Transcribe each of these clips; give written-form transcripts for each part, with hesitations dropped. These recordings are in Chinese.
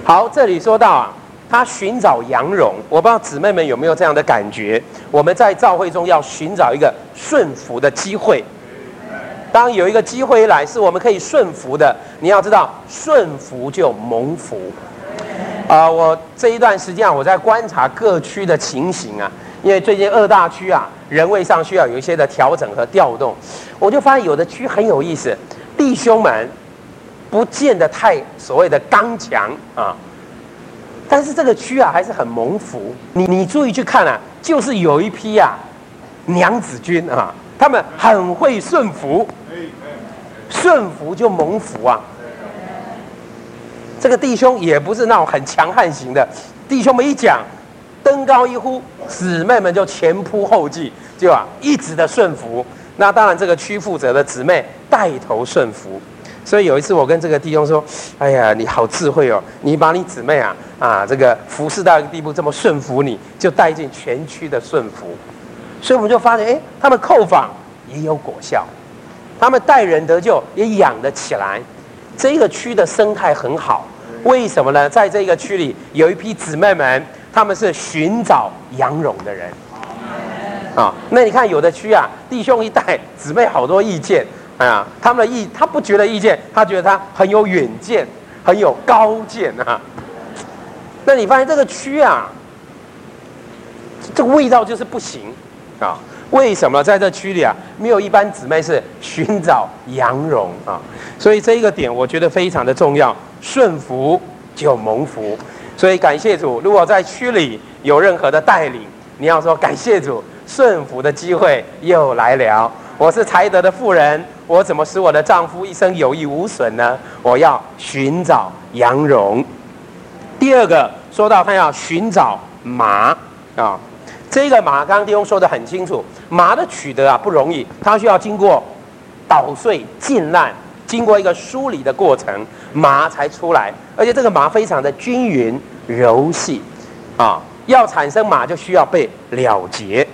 好，这里说到啊，他寻找羊绒，我不知道姊妹们有没有这样的感觉？我们在教会中要寻找一个顺服的机会。当有一个机会来，是我们可以顺服的，你要知道，顺服就蒙福。我这一段时间啊，我在观察各区的情形啊，因为最近2大区啊，人位上需要有一些的调整和调动，我就发现有的区很有意思，弟兄们不见得太所谓的刚强啊，但是这个区啊还是很蒙福。你注意去看啊，就是有一批啊娘子军啊，他们很会顺服，顺服就蒙福啊。这个弟兄也不是那种很强悍型的，弟兄们一讲，登高一呼，姊妹们就前仆后继，就一直的顺服。那当然，这个区负责的姊妹带头顺服。所以有一次我跟这个弟兄说：“哎呀，你好智慧哦！你把你姊妹这个服侍到一个地步，这么顺服你，就带进全区的顺服。”所以我们就发现，他们叩访也有果效，他们带人得救也养得起来。这个区的生态很好，为什么呢？在这个区里有一批姊妹们，他们是寻找羊绒的人那你看有的区啊，弟兄一带，姊妹好多意见。他不觉得意见，他觉得他很有远见，很有高见啊。那你发现这个区啊，这个味道就是不行啊。为什么在这区里啊，没有一般姊妹是寻找羊绒啊？所以这一个点我觉得非常的重要，顺服就蒙福。所以感谢主，如果在区里有任何的带领，你要说感谢主，顺服的机会又来了。我是才德的妇人，我怎么使我的丈夫一生有益无损呢？我要寻找羊绒。第二个说到他要寻找麻这个麻刚刚弟兄说得很清楚，麻的取得不容易，它需要经过捣碎、浸烂，经过一个梳理的过程，麻才出来。而且这个麻非常的均匀柔细要产生麻就需要被了结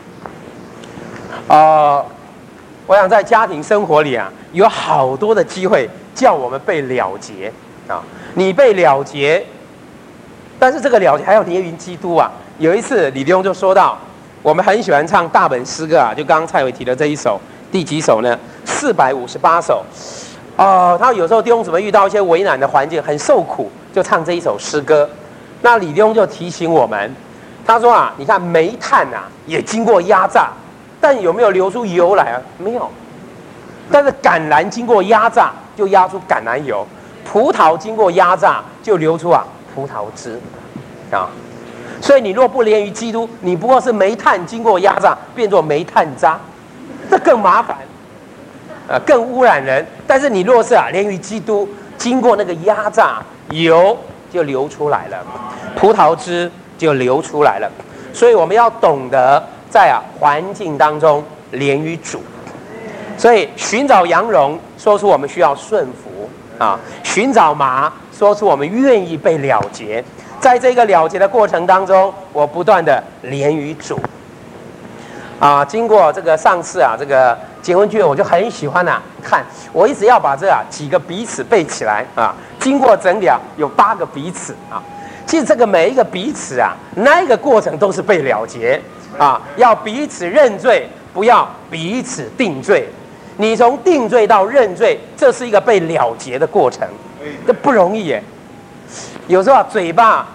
我想在家庭生活里有好多的机会叫我们被了结你被了结，但是这个了结还要连于基督有一次李弟兄就说到，我们很喜欢唱大本诗歌就刚刚蔡伟提的这一首，第几首呢？458首他有时候弟兄姊妹遇到一些为难的环境，很受苦，就唱这一首诗歌。那李弟兄就提醒我们，他说你看煤炭也经过压榨，但有没有流出油来没有。但是橄榄经过压榨就压出橄榄油，葡萄经过压榨就流出葡萄汁所以你若不连于基督，你不过是煤炭经过压榨变作煤炭渣，这更麻烦更污染人。但是你若是连于基督，经过那个压榨，油就流出来了，葡萄汁就流出来了。所以我们要懂得在环境当中连于主。所以寻找羊绒，说出我们需要顺服寻找麻，说出我们愿意被了结。在这个了结的过程当中，我不断的连于主经过这个上次这个结婚聚会，我就很喜欢看，我一直要把这几个彼此背起来经过整理有8个彼此其实这个每一个彼此那一个过程都是被了结要彼此认罪，不要彼此定罪。你从定罪到认罪，这是一个被了结的过程，这不容易耶。有时候嘴巴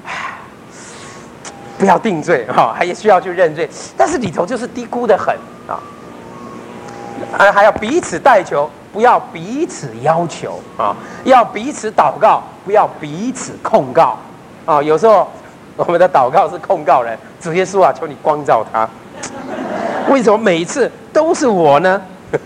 不要定罪还需要去认罪，但是里头就是低估得很还要彼此代求，不要彼此要求要彼此祷告，不要彼此控告有时候我们的祷告是控告人，主耶稣求你光照他，为什么每一次都是我呢？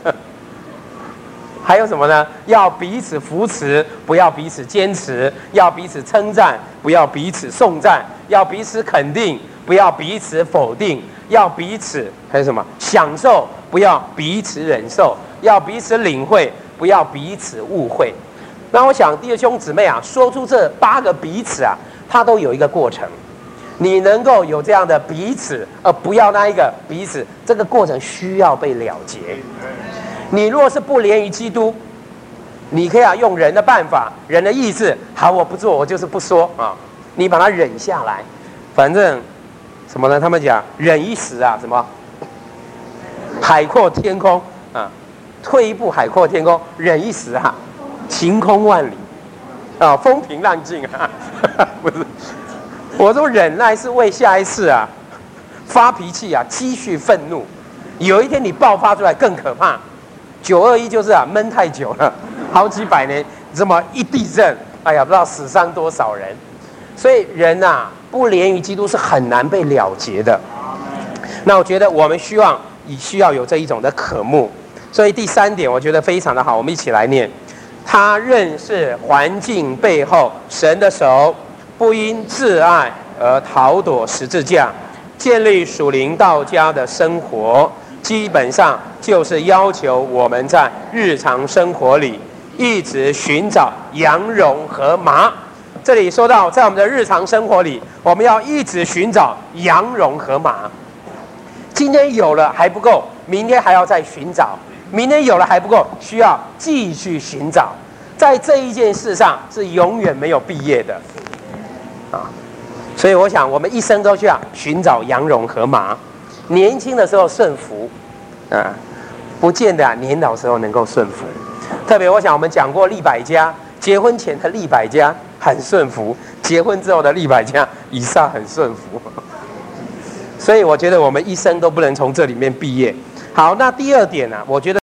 还有什么呢？要彼此扶持，不要彼此坚持；要彼此称赞，不要彼此颂赞；要彼此肯定，不要彼此否定；要彼此还有什么享受，不要彼此忍受；要彼此领会，不要彼此误会。那我想弟兄姊妹说出这8个彼此它都有一个过程。你能够有这样的彼此，而不要那一个彼此，这个过程需要被了结。你若是不连于基督， 你可以用人的办法、人的意志，好，我不做，我就是不说啊，你把它忍下来，反正什么呢？他们讲忍一时啊，什么海阔天空啊，退一步海阔天空，忍一时啊，晴空万里啊，风平浪静啊，不是，我说忍耐是为下一次啊发脾气啊，积蓄愤怒，有一天你爆发出来更可怕。921就是啊，闷太久了，好几百年，这么一地震，哎呀，不知道死伤多少人。所以人啊，不连于基督是很难被了结的。那我觉得我们需要有这一种的渴慕。所以第3点，我觉得非常的好，我们一起来念：他认识环境背后神的手，不因自爱而逃躲十字架，建立属灵道家的生活。基本上就是要求我们在日常生活里一直寻找羊绒和麻。这里说到，在我们的日常生活里，我们要一直寻找羊绒和麻。今天有了还不够，明天还要再寻找；明天有了还不够，需要继续寻找。在这一件事上是永远没有毕业的啊！所以我想，我们一生都需要寻找羊绒和麻。年轻的时候顺服，啊，不见得年老时候能够顺服。特别我想我们讲过利百加，结婚前的利百加很顺服，结婚之后的利百加以撒很顺服。所以我觉得我们一生都不能从这里面毕业。好，那第2点呢，我觉得。